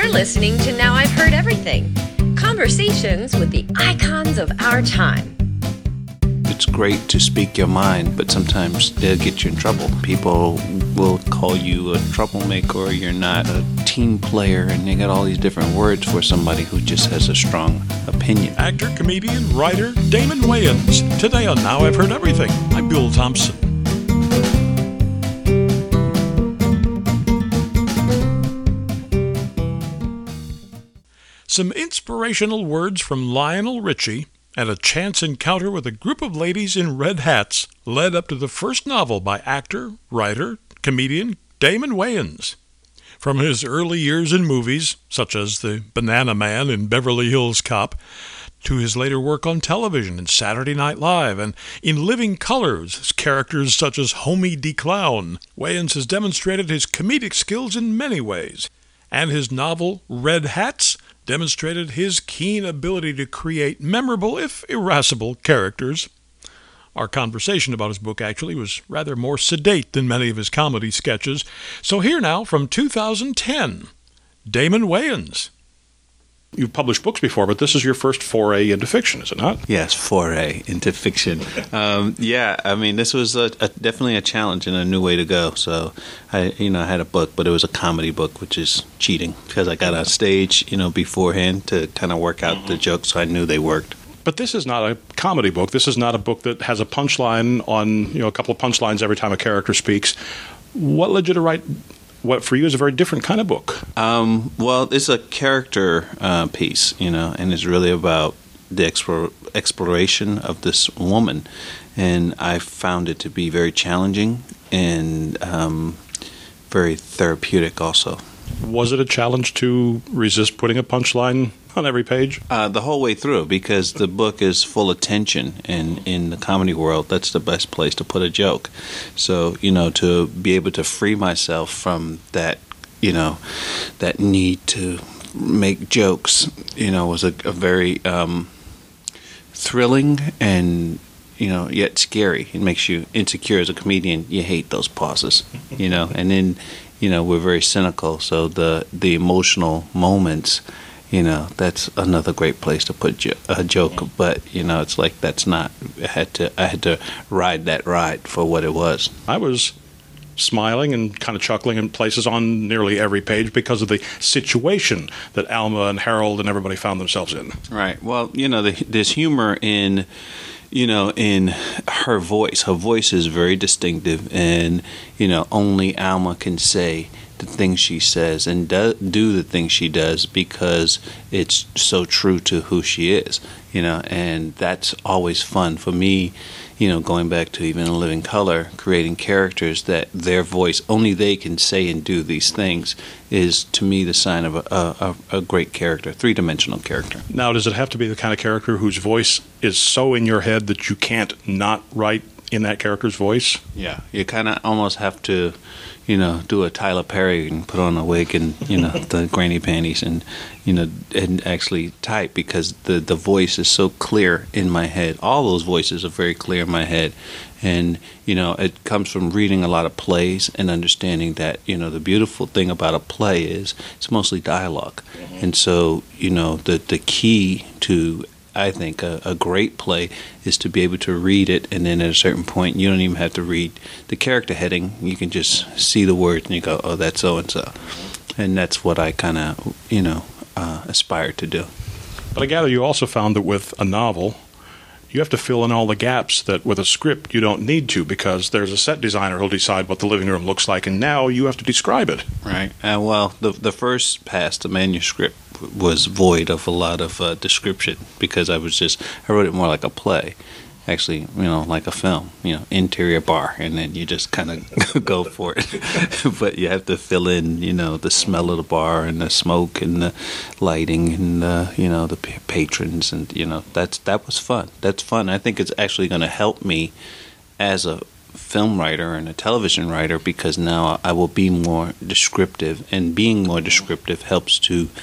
You're listening to Now I've Heard Everything. Conversations with the icons of our time. It's great to speak your mind, but sometimes they'll get you in trouble. People will call you a troublemaker, or you're not a team player, and they got all these different words for somebody who just has a strong opinion. Actor, comedian, writer, Damon Wayans. Today on Now I've Heard Everything, I'm Bill Thompson. Some inspirational words from Lionel Richie and a chance encounter with a group of ladies in red hats led up to the first novel by actor, writer, comedian Damon Wayans. From his early years in movies, such as The Banana Man in Beverly Hills Cop, to his later work on television in Saturday Night Live and in Living Colors as characters such as Homie D. Clown, Wayans has demonstrated his comedic skills in many ways, and his novel Red Hats demonstrated his keen ability to create memorable, if irascible, characters. Our conversation about his book actually was rather more sedate than many of his comedy sketches. So here now, from 2010, Damon Wayans. You've published books before, but this is your first foray into fiction, is it not? Yes, foray into fiction. This was definitely a challenge and a new way to go. So, I had a book, but it was a comedy book, which is cheating because I got on stage, beforehand to kind of work out the jokes, so I knew they worked. But this is not a comedy book. This is not a book that has a punchline on, a couple of punchlines every time a character speaks. What led you to write what for you is a very different kind of book? It's a character piece, and it's really about the exploration of this woman. And I found it to be very challenging and very therapeutic also. Was it a challenge to resist putting a punchline on every page? The whole way through, because the book is full of tension, and in the comedy world, that's the best place to put a joke. So, to be able to free myself from that, that need to make jokes, was a very thrilling and, yet scary. It makes you insecure as a comedian. You hate those pauses, and then, we're very cynical. So the emotional moments, that's another great place to put a joke. But, it's like that's not, I had to ride that ride for what it was. I was smiling and kind of chuckling in places on nearly every page because of the situation that Alma and Harold and everybody found themselves in. Right. Well, there's humor in her voice. Her voice is very distinctive, and, only Alma can say the things she says and do the things she does because it's so true to who she is, and that's always fun for me, going back to even In Living Color, creating characters that their voice, only they can say and do these things, is to me the sign of a great character, three-dimensional character. Now, does it have to be the kind of character whose voice is so in your head that you can't not write in that character's voice? Yeah, you kind of almost have to, do a Tyler Perry and put on a wig and, the granny panties and, and actually type, because the voice is so clear in my head. All those voices are very clear in my head. And, it comes from reading a lot of plays and understanding that, the beautiful thing about a play is it's mostly dialogue. Mm-hmm. And so, the key to, I think, a great play is to be able to read it, and then at a certain point, you don't even have to read the character heading. You can just see the words, and you go, oh, that's so-and-so. And that's what I kind of, aspire to do. But I gather you also found that with a novel, you have to fill in all the gaps that with a script you don't need to, because there's a set designer who'll decide what the living room looks like, and now you have to describe it. Right. The first pass, the manuscript, was void of a lot of description, because I wrote it more like a play, actually, like a film, interior bar, and then you just kind of go for it. But you have to fill in, the smell of the bar and the smoke and the lighting and, the patrons, and, that was fun. That's fun. I think it's actually going to help me as a film writer and a television writer, because now I will be more descriptive, and being more descriptive helps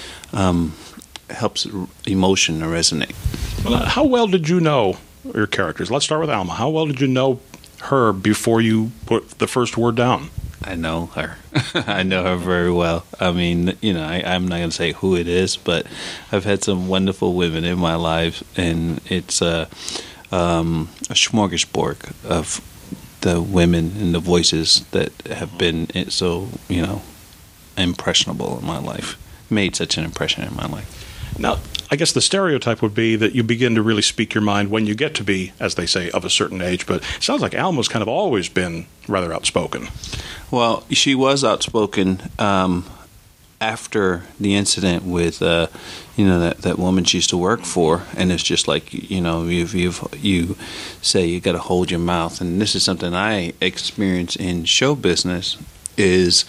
emotion to resonate. Well, how well did you know your characters? Let's start with Alma. How well did you know her before you put the first word down? I know her. I know her very well. I mean, I'm not going to say who it is, but I've had some wonderful women in my life, and it's a smorgasbord of the women and the voices that have been so, impressionable in my life, made such an impression in my life. Now, I guess the stereotype would be that you begin to really speak your mind when you get to be, as they say, of a certain age. But it sounds like Alma's kind of always been rather outspoken. Well, she was outspoken after the incident with, that woman she used to work for. And it's just like, you say you got to hold your mouth. And this is something I experience in show business is,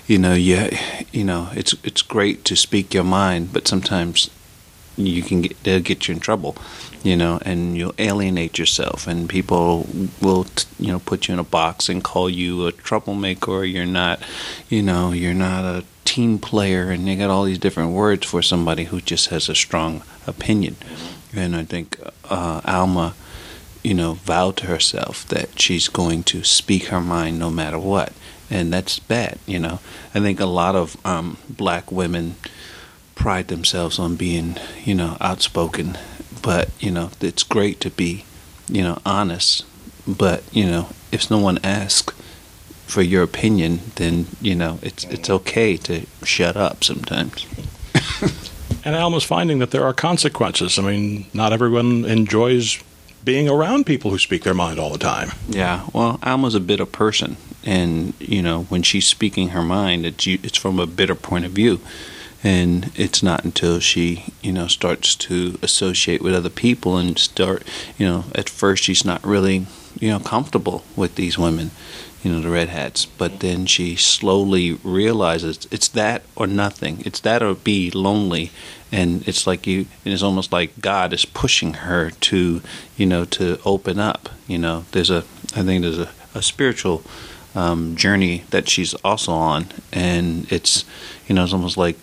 it's great to speak your mind, but sometimes they'll get you in trouble, and you'll alienate yourself, and people will, put you in a box and call you a troublemaker, or you're not a team player, and they got all these different words for somebody who just has a strong opinion. And I think Alma, vowed to herself that she's going to speak her mind no matter what, and that's bad. I think a lot of black women pride themselves on being, outspoken, but, it's great to be, honest, but, if no one asks for your opinion, then, it's okay to shut up sometimes. And Alma's finding that there are consequences. I mean, not everyone enjoys being around people who speak their mind all the time. Yeah, well, Alma's a bitter person, and, when she's speaking her mind, it's from a bitter point of view. And it's not until she, starts to associate with other people and start, at first she's not really, comfortable with these women, the red hats. But then she slowly realizes it's that or nothing. It's that or be lonely. And it's like it's almost like God is pushing her to, to open up. I think there's a spiritual journey that she's also on, and it's it's almost like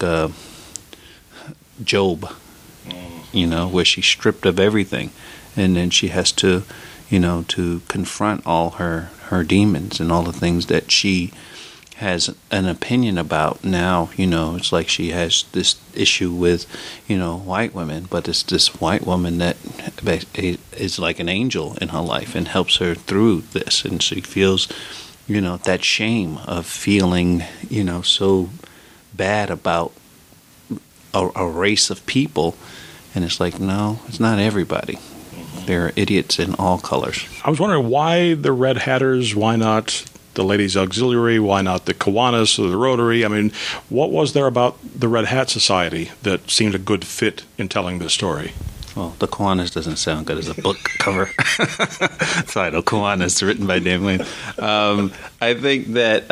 Job, where she's stripped of everything, and then she has to to confront all her demons and all the things that she has an opinion about. Now it's like she has this issue with white women, but it's this white woman that is like an angel in her life and helps her through this, and she feels that shame of feeling, so bad about a race of people. And it's like, no, it's not everybody. There are idiots in all colors. I was wondering why the Red Hatters, why not the Ladies Auxiliary, why not the Kiwanis or the Rotary? I mean, what was there about the Red Hat Society that seemed a good fit in telling this story? Well, the Kiwanis doesn't sound good as a book cover. So I know Kiwanis, written by Dan Wayne. I think that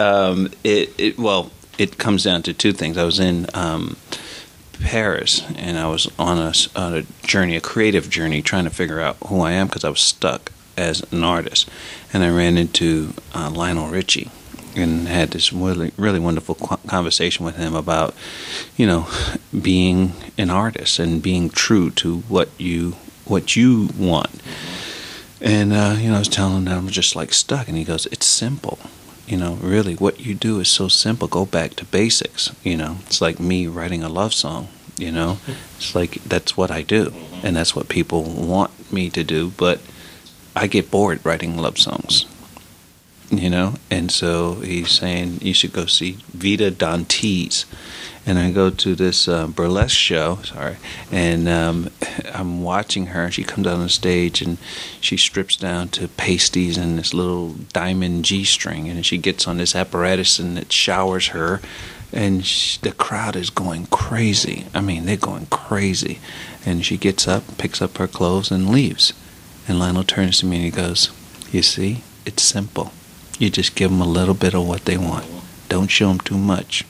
it comes down to two things. I was in Paris, and I was on a journey, a creative journey, trying to figure out who I am because I was stuck as an artist. And I ran into Lionel Richie and had this really, really wonderful conversation with him about, being an artist and being true to what you want. And, I was telling him that I'm just like stuck. And he goes, it's simple. Really what you do is so simple. Go back to basics. It's like me writing a love song, It's like that's what I do. And that's what people want me to do. But I get bored writing love songs. And so he's saying you should go see Vita Dantes. And I go to this burlesque show, and I'm watching her. She comes out on the stage, and she strips down to pasties and this little diamond G-string, and she gets on this apparatus, and it showers her, and the crowd is going crazy. I mean, they're going crazy. And she gets up, picks up her clothes, and leaves. And Lionel turns to me, and he goes, you see, it's simple. You just give them a little bit of what they want. Don't show them too much.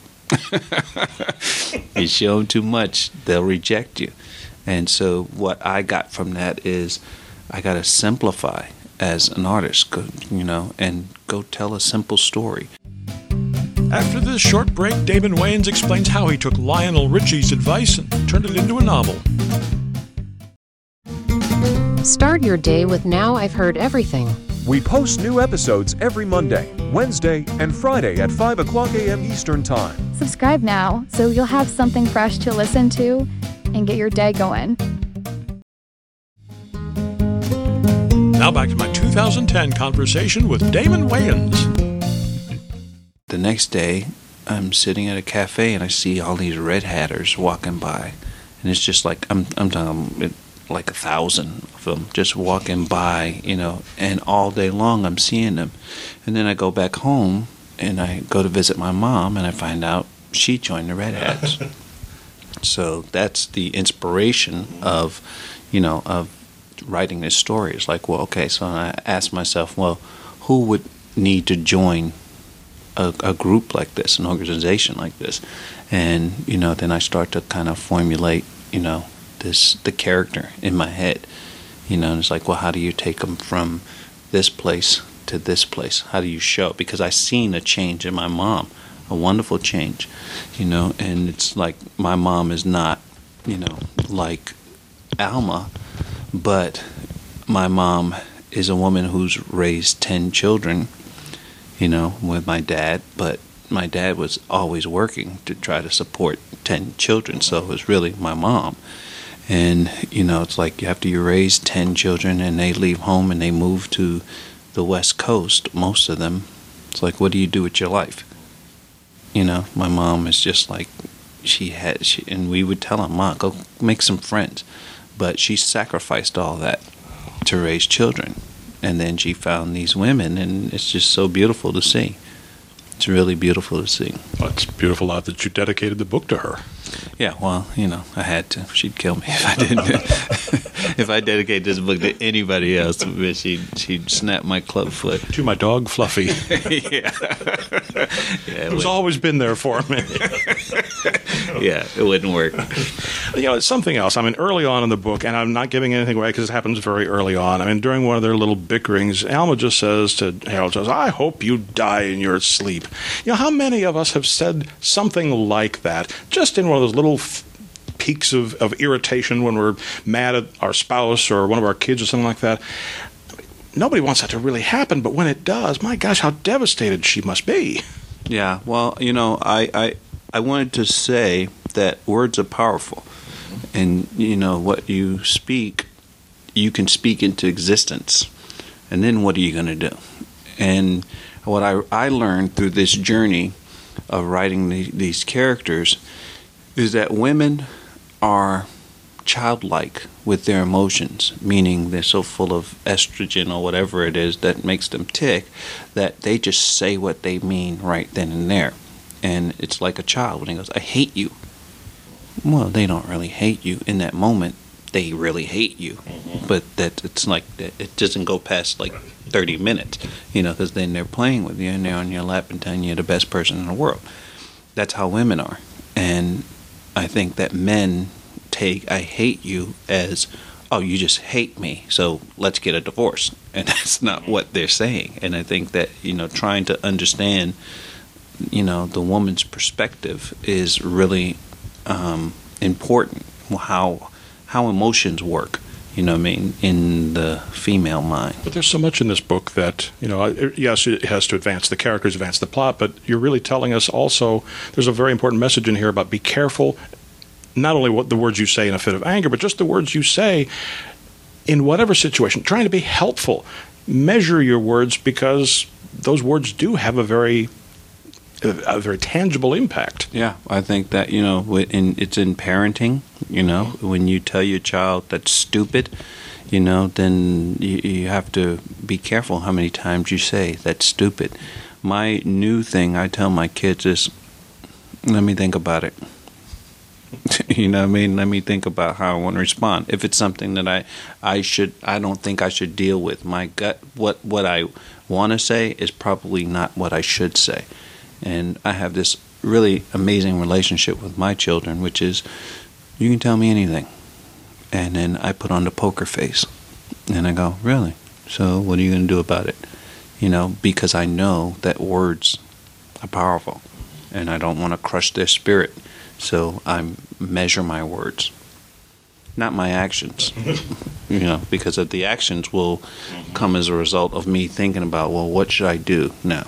You show them too much, they'll reject you. And so what I got from that is I got to simplify as an artist, and go tell a simple story. After this short break, Damon Wayans explains how he took Lionel Richie's advice and turned it into a novel. Start your day with Now I've Heard Everything. We post new episodes every Monday, Wednesday, and Friday at 5 o'clock a.m. Eastern Time. Subscribe now so you'll have something fresh to listen to and get your day going. Now back to my 2010 conversation with Damon Wayans. The next day, I'm sitting at a cafe and I see all these Red Hatters walking by, and it's just like I'm talking like 1,000 of them just walking by, and all day long I'm seeing them. And then I go back home and I go to visit my mom and I find out she joined the Red Hats. So that's the inspiration of writing this story. It's like, well, okay, so I asked myself, well, who would need to join a group like this, an organization like this? And, then I start to kind of formulate, the character in my head, and it's like, well, how do you take them from this place to this place? How do you show? Because I seen a change in my mom, a wonderful change, and it's like my mom is not, like Alma, but my mom is a woman who's raised 10 children, with my dad, but my dad was always working to try to support 10 children, so it was really my mom. And, it's like after you raise 10 children and they leave home and they move to the West Coast, most of them, it's like, what do you do with your life? My mom is just like, and we would tell her, Ma, go make some friends. But she sacrificed all that to raise children. And then she found these women, and it's just so beautiful to see. It's really beautiful to see. Well, it's beautiful that you dedicated the book to her. Yeah, well, I had to. She'd kill me if I didn't. If I dedicated this book to anybody else, she'd snap my club foot. To my dog, Fluffy. Yeah. Who's always been there for me. Yeah, it wouldn't work. It's something else. I mean, early on in the book, and I'm not giving anything away because it happens very early on. I mean, during one of their little bickerings, Alma just says to Harold, I hope you die in your sleep. How many of us have said something like that, just in one of those little peaks of irritation when we're mad at our spouse or one of our kids or something like that? Nobody wants that to really happen, but when it does, my gosh, how devastated she must be. Yeah, well, I wanted to say that words are powerful. And, what you speak, you can speak into existence. And then what are you going to do? And what I learned through this journey of writing these characters is that women are childlike with their emotions, meaning they're so full of estrogen or whatever it is that makes them tick that they just say what they mean right then and there. And it's like a child when he goes, I hate you. Well, they don't really hate you in that moment. They really hate you. Mm-hmm. But that it's like it doesn't go past like 30 minutes, because then they're playing with you and they're on your lap and telling you're the best person in the world. That's how women are. And I think that men take I hate you as, oh, you just hate me, so let's get a divorce. And that's not what they're saying. And I think that, trying to understand, the woman's perspective is really important. How emotions work, in the female mind. But there's so much in this book that, yes, it has to advance the characters, advance the plot, but you're really telling us also, there's a very important message in here about be careful, not only what the words you say in a fit of anger, but just the words you say in whatever situation, trying to be helpful. Measure your words because those words do have a very tangible impact. Yeah, I think that, it's in parenting, when you tell your child that's stupid, then you have to be careful how many times you say that's stupid. My new thing I tell my kids is, let me think about it. Let me think about how I want to respond. If it's something that I don't think I should deal with, my gut, what I want to say is probably not what I should say. And I have this really amazing relationship with my children, which is, you can tell me anything. And then I put on the poker face. And I go, really? So what are you going to do about it? Because I know that words are powerful. And I don't want to crush their spirit. So I measure my words. not my actions. Because of the actions will come as a result of me thinking about, well, what should I do now?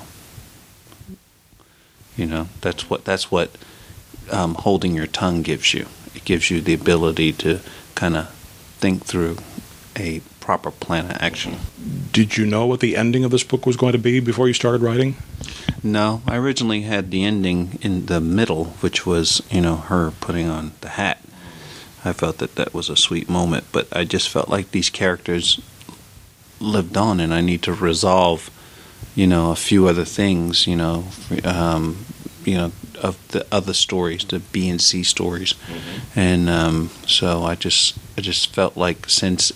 That's what holding your tongue gives you. It gives you the ability to kind of think through a proper plan of action. Did you know what the ending of this book was going to be before you started writing? No, I originally had the ending in the middle, which was, her putting on the hat. I felt that was a sweet moment, but I just felt like these characters lived on, and I need to resolve, a few other things, of the other stories, the B and C stories, and so I just felt like since,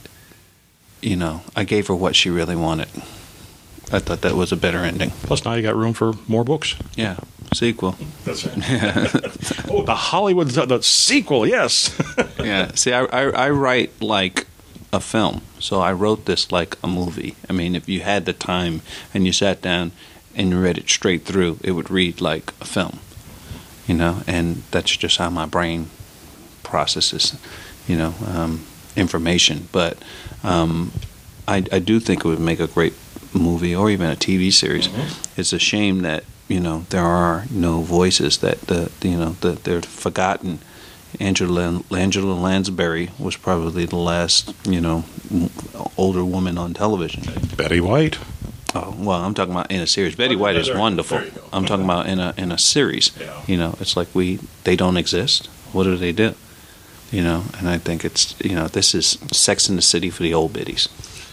I gave her what she really wanted, I thought that was a better ending. Plus, now you got room for more books. Yeah, sequel. That's right. Oh, the sequel, yes. Yeah, see, I write like a film, so I wrote this like a movie. I mean, if you had the time and you sat down and read it straight through, it would read like a film, and that's just how my brain processes, information. But I do think it would make a great movie or even a TV series. It's a shame that there are no voices, that they're forgotten. Angela Lansbury was probably the last older woman on television. Betty White. Oh, well, I'm talking about in a series. Betty White is wonderful. I'm talking about in a series. Yeah. It's like they don't exist. What do they do? And I think it's this is Sex in the City for the old biddies.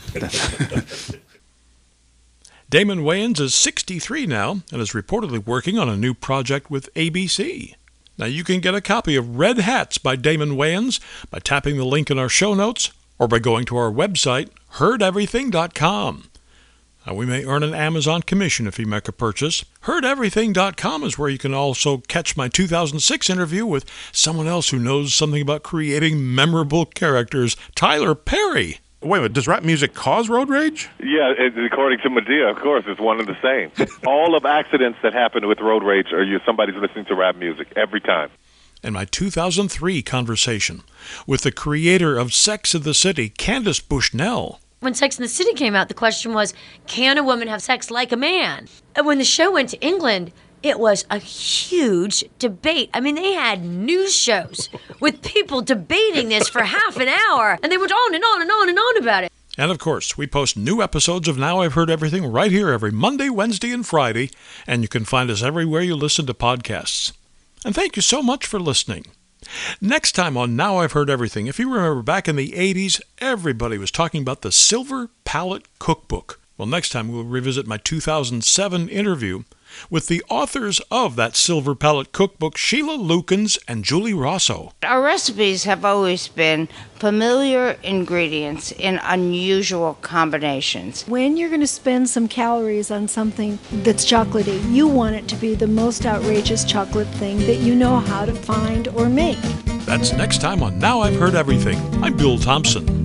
Damon Wayans is 63 now and is reportedly working on a new project with ABC. Now you can get a copy of Red Hats by Damon Wayans by tapping the link in our show notes or by going to our website, heardeverything.com. Now, we may earn an Amazon commission if you make a purchase. Heardeverything.com is where you can also catch my 2006 interview with someone else who knows something about creating memorable characters, Tyler Perry. Wait a minute, does rap music cause road rage? Yeah, according to Medea, of course, it's one and the same. All of accidents that happen with road rage are somebody's listening to rap music every time. And my 2003 conversation with the creator of Sex and the City, Candace Bushnell. When Sex and the City came out, the question was, can a woman have sex like a man? And when the show went to England, it was a huge debate. I mean, they had news shows with people debating this for half an hour, and they went on and on and on and on about it. And of course, we post new episodes of Now I've Heard Everything right here every Monday, Wednesday, and Friday, and you can find us everywhere you listen to podcasts. And thank you so much for listening. Next time on Now I've Heard Everything, if you remember back in the 80s, everybody was talking about the Silver Palette Cookbook. Well, next time we'll revisit my 2007 interview with the authors of that Silver Palette Cookbook, Sheila Lukens and Julie Rosso. Our recipes have always been familiar ingredients in unusual combinations. When you're going to spend some calories on something that's chocolatey, you want it to be the most outrageous chocolate thing that you know how to find or make. That's next time on Now I've Heard Everything. I'm Bill Thompson.